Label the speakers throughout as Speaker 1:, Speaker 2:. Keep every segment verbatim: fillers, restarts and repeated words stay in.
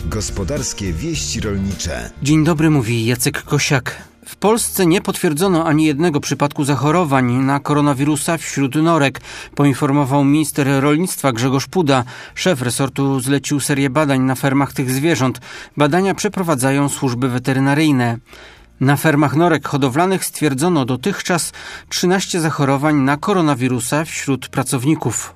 Speaker 1: Gospodarskie wieści rolnicze.
Speaker 2: Dzień dobry, mówi Jacek Kosiak. W Polsce nie potwierdzono ani jednego przypadku zachorowań na koronawirusa wśród norek, poinformował minister rolnictwa Grzegorz Puda. Szef resortu zlecił serię badań na fermach tych zwierząt. Badania przeprowadzają służby weterynaryjne. Na fermach norek hodowlanych stwierdzono dotychczas trzynaście zachorowań na koronawirusa wśród pracowników.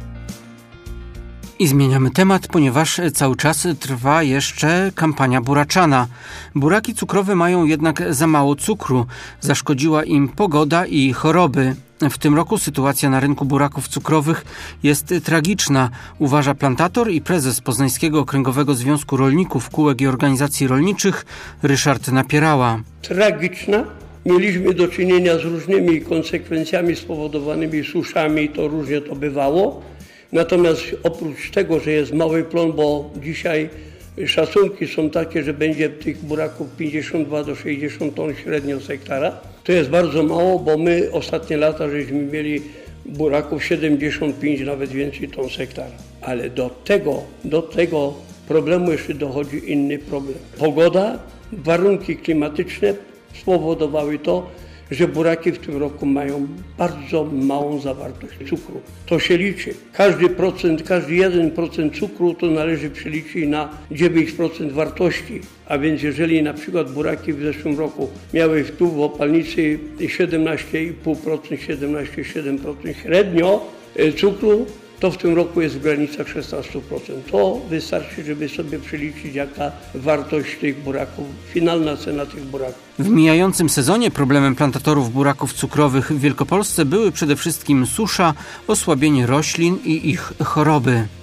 Speaker 2: I zmieniamy temat, ponieważ cały czas trwa jeszcze kampania buraczana. Buraki cukrowe mają jednak za mało cukru. Zaszkodziła im pogoda i choroby. W tym roku sytuacja na rynku buraków cukrowych jest tragiczna, uważa plantator i prezes Poznańskiego Okręgowego Związku Rolników, Kółek i Organizacji Rolniczych Ryszard Napierała.
Speaker 3: Tragiczna. Mieliśmy do czynienia z różnymi konsekwencjami spowodowanymi suszami, to różnie to bywało. Natomiast oprócz tego, że jest mały plon, bo dzisiaj szacunki są takie, że będzie tych buraków pięćdziesiąt dwa do sześćdziesięciu ton średnio z hektara, to jest bardzo mało, bo my ostatnie lata żeśmy mieli buraków siedemdziesiąt pięć, nawet więcej ton z hektara. Ale do tego, do tego problemu jeszcze dochodzi inny problem. Pogoda, warunki klimatyczne spowodowały to, że buraki w tym roku mają bardzo małą zawartość cukru. To się liczy. Każdy procent, każdy jeden procent cukru to należy przeliczyć na dziewięć procent wartości. A więc jeżeli na przykład buraki w zeszłym roku miały tu w opalnicy siedemnaście i pół procent, siedemnaście przecinek siedem procent średnio cukru, to w tym roku jest w granicach szesnaście procent. To wystarczy, żeby sobie przeliczyć, jaka wartość tych buraków, finalna cena tych buraków.
Speaker 2: W mijającym sezonie problemem plantatorów buraków cukrowych w Wielkopolsce były przede wszystkim susza, osłabienie roślin i ich choroby.